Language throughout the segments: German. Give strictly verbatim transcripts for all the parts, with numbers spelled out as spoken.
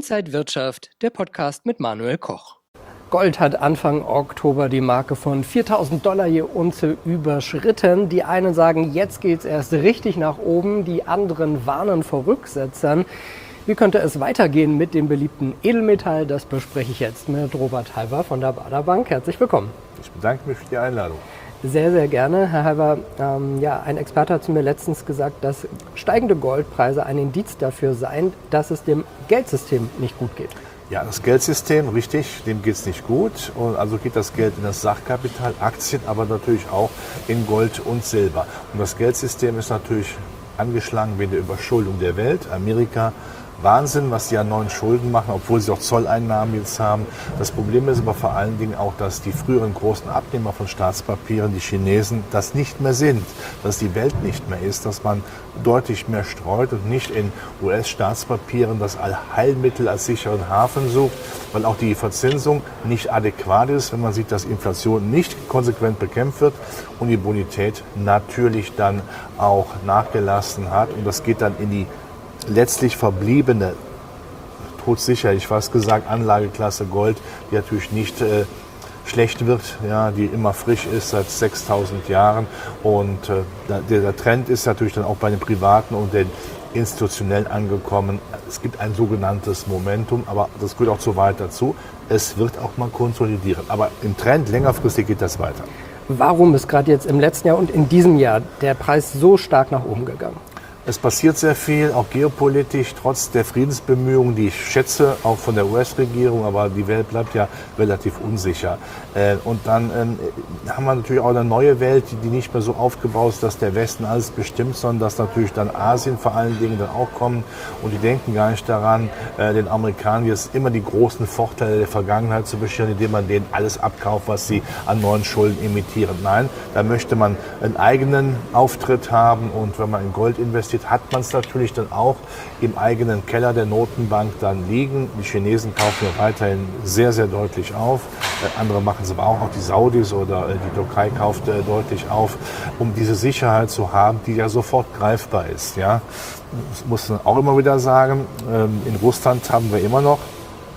Inside Wirtschaft, der Podcast mit Manuel Koch. Gold hat Anfang Oktober die Marke von viertausend Dollar je Unze überschritten. Die einen sagen, jetzt geht es erst richtig nach oben, die anderen warnen vor Rücksetzern. Wie könnte es weitergehen mit dem beliebten Edelmetall? Das bespreche ich jetzt mit Robert Halver von der Baader Bank. Herzlich willkommen. Ich bedanke mich für die Einladung. Sehr, sehr gerne. Herr Halver, ähm, ja, ein Experte hat zu mir letztens gesagt, dass steigende Goldpreise ein Indiz dafür seien, dass es dem Geldsystem nicht gut geht. Ja, das Geldsystem, richtig, dem geht es nicht gut. Und also geht das Geld in das Sachkapital, Aktien, aber natürlich auch in Gold und Silber. Und das Geldsystem ist natürlich angeschlagen wegen der Überschuldung der Welt. Amerika, Wahnsinn, was die an neuen Schulden machen, obwohl sie auch Zolleinnahmen jetzt haben. Das Problem ist aber vor allen Dingen auch, dass die früheren großen Abnehmer von Staatspapieren, die Chinesen, das nicht mehr sind, dass die Welt nicht mehr ist, dass man deutlich mehr streut und nicht in U S-Staatspapieren das Allheilmittel als sicheren Hafen sucht, weil auch die Verzinsung nicht adäquat ist, wenn man sieht, dass Inflation nicht konsequent bekämpft wird und die Bonität natürlich dann auch nachgelassen hat. Und das geht dann in die letztlich verbliebene, todsicher, ich fast gesagt, Anlageklasse Gold, die natürlich nicht äh, schlecht wird, ja, die immer frisch ist seit sechstausend Jahren. Und äh, der, der Trend ist natürlich dann auch bei den Privaten und den Institutionellen angekommen. Es gibt ein sogenanntes Momentum, aber das gehört auch zu weit dazu. Es wird auch mal konsolidieren. Aber im Trend längerfristig geht das weiter. Warum ist gerade jetzt im letzten Jahr und in diesem Jahr der Preis so stark nach oben gegangen? Es passiert sehr viel, auch geopolitisch, trotz der Friedensbemühungen, die ich schätze, auch von der U S-Regierung, aber die Welt bleibt ja relativ unsicher. Und dann haben wir natürlich auch eine neue Welt, die nicht mehr so aufgebaut ist, dass der Westen alles bestimmt, sondern dass natürlich dann Asien vor allen Dingen dann auch kommt. Und die denken gar nicht daran, den Amerikanern jetzt immer die großen Vorteile der Vergangenheit zu bescheren, indem man denen alles abkauft, was sie an neuen Schulden emittieren. Nein, da möchte man einen eigenen Auftritt haben, und wenn man in Gold investiert, hat man es natürlich dann auch im eigenen Keller der Notenbank dann liegen. Die Chinesen kaufen ja weiterhin sehr, sehr deutlich auf. Äh, andere machen es aber auch, auch die Saudis oder äh, die Türkei kauft äh, deutlich auf, um diese Sicherheit zu haben, die ja sofort greifbar ist. Ja? Das muss man auch immer wieder sagen. Ähm, in Russland haben wir immer noch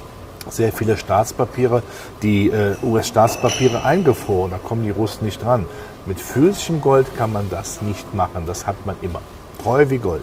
sehr viele Staatspapiere, die äh, U S-Staatspapiere eingefroren. Da kommen die Russen nicht dran. Mit physischem Gold kann man das nicht machen. Das hat man immer. Treu wie Gold.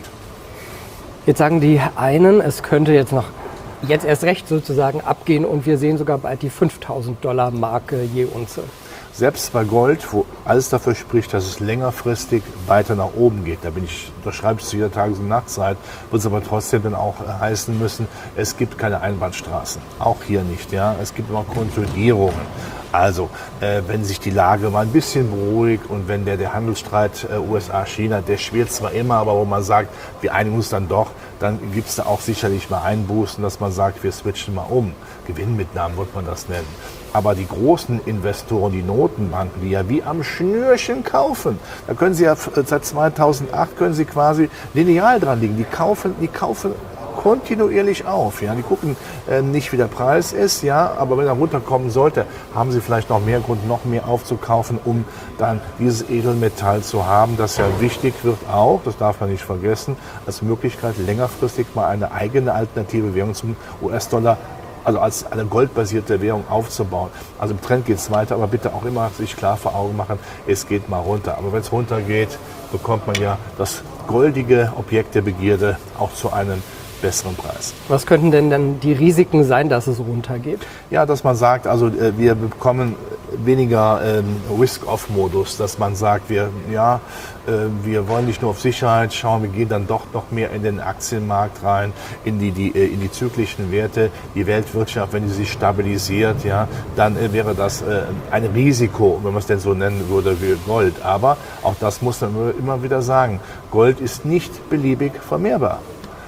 Jetzt sagen die einen, es könnte jetzt noch, jetzt erst recht sozusagen abgehen und wir sehen sogar bald die fünftausend Dollar Marke je Unze. Selbst bei Gold, wo alles dafür spricht, dass es längerfristig weiter nach oben geht, da bin ich, da schreibe ich zu jeder Tages- und Nachtzeit, wird es aber trotzdem dann auch heißen müssen, es gibt keine Einbahnstraßen. Auch hier nicht, ja. Es gibt immer Konsolidierungen. Also, äh, wenn sich die Lage mal ein bisschen beruhigt und wenn der, der Handelsstreit äh, U S A-China, der schwirrt zwar immer, aber wo man sagt, wir einigen uns dann doch, dann gibt es da auch sicherlich mal Einbußen, dass man sagt, wir switchen mal um. Gewinnmitnahmen wird man das nennen. Aber die großen Investoren, die Notenbanken, die ja wie am Schnürchen kaufen, da können sie ja seit zweitausendacht können sie quasi lineal dran liegen. Die kaufen, die kaufen kontinuierlich auf. Ja, die gucken äh, nicht, wie der Preis ist, ja, aber wenn er runterkommen sollte, haben sie vielleicht noch mehr Grund, noch mehr aufzukaufen, um dann dieses Edelmetall zu haben, das ja wichtig wird auch, das darf man nicht vergessen, als Möglichkeit längerfristig mal eine eigene alternative Währung zum U S-Dollar, also als eine goldbasierte Währung aufzubauen. Also im Trend geht es weiter, aber bitte auch immer sich klar vor Augen machen, es geht mal runter. Aber wenn es runtergeht, bekommt man ja das goldige Objekt der Begierde auch zu einem besseren Preis. Was könnten denn dann die Risiken sein, dass es runtergeht? Ja, dass man sagt, also äh, wir bekommen weniger ähm, Risk-Off-Modus, dass man sagt, wir, ja, äh, wir wollen nicht nur auf Sicherheit schauen, wir gehen dann doch noch mehr in den Aktienmarkt rein, in die, die, äh, in die zyklischen Werte, die Weltwirtschaft, wenn die sich stabilisiert, ja, dann äh, wäre das äh, ein Risiko, wenn man es denn so nennen würde, wie Gold. Aber auch das muss man immer wieder sagen, Gold ist nicht beliebig vermehrbar.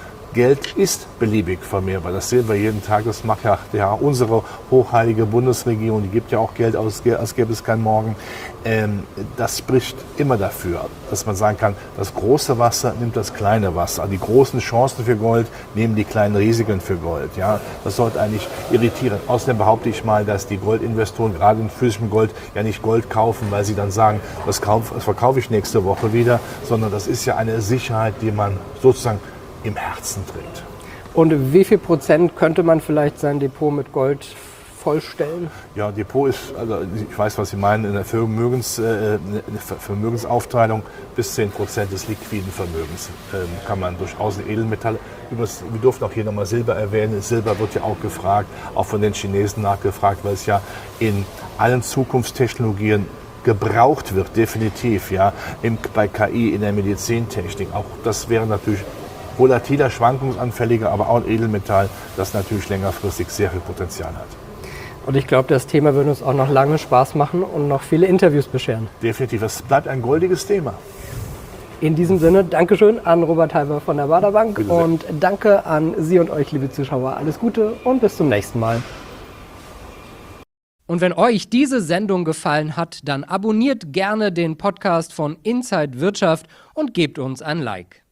Geld ist beliebig vermehrbar. Das sehen wir jeden Tag. Das macht ja, ja unsere hochheilige Bundesregierung. Die gibt ja auch Geld aus, als gäbe es kein Morgen. Ähm, das spricht immer dafür, dass man sagen kann, das große Wasser nimmt das kleine Wasser. Die großen Chancen für Gold nehmen die kleinen Risiken für Gold. Ja, das sollte eigentlich irritieren. Außerdem behaupte ich mal, dass die Goldinvestoren gerade in physischem Gold ja nicht Gold kaufen, weil sie dann sagen, das, kauf, das verkaufe ich nächste Woche wieder, sondern das ist ja eine Sicherheit, die man sozusagen im Herzen trägt. Und wie viel Prozent könnte man vielleicht sein Depot mit Gold vollstellen? Ja, Depot ist, also ich weiß, was Sie meinen, in der Vermögens, äh, eine Vermögensaufteilung bis zehn Prozent des liquiden Vermögens ähm, kann man durchaus in Edelmetalle. Übrigens, wir durften auch hier nochmal Silber erwähnen. Silber wird ja auch gefragt, auch von den Chinesen nachgefragt, weil es ja in allen Zukunftstechnologien gebraucht wird, definitiv, ja, Im, bei K I, in der Medizintechnik. Auch das wäre natürlich volatiler, schwankungsanfälliger, aber auch ein Edelmetall, das natürlich längerfristig sehr viel Potenzial hat. Und ich glaube, das Thema würde uns auch noch lange Spaß machen und noch viele Interviews bescheren. Definitiv, es bleibt ein goldiges Thema. In diesem Sinne, Dankeschön an Robert Halber von der Baader Bank und danke an Sie und euch, liebe Zuschauer. Alles Gute und bis zum nächsten Mal. Und wenn euch diese Sendung gefallen hat, dann abonniert gerne den Podcast von Inside Wirtschaft und gebt uns ein Like.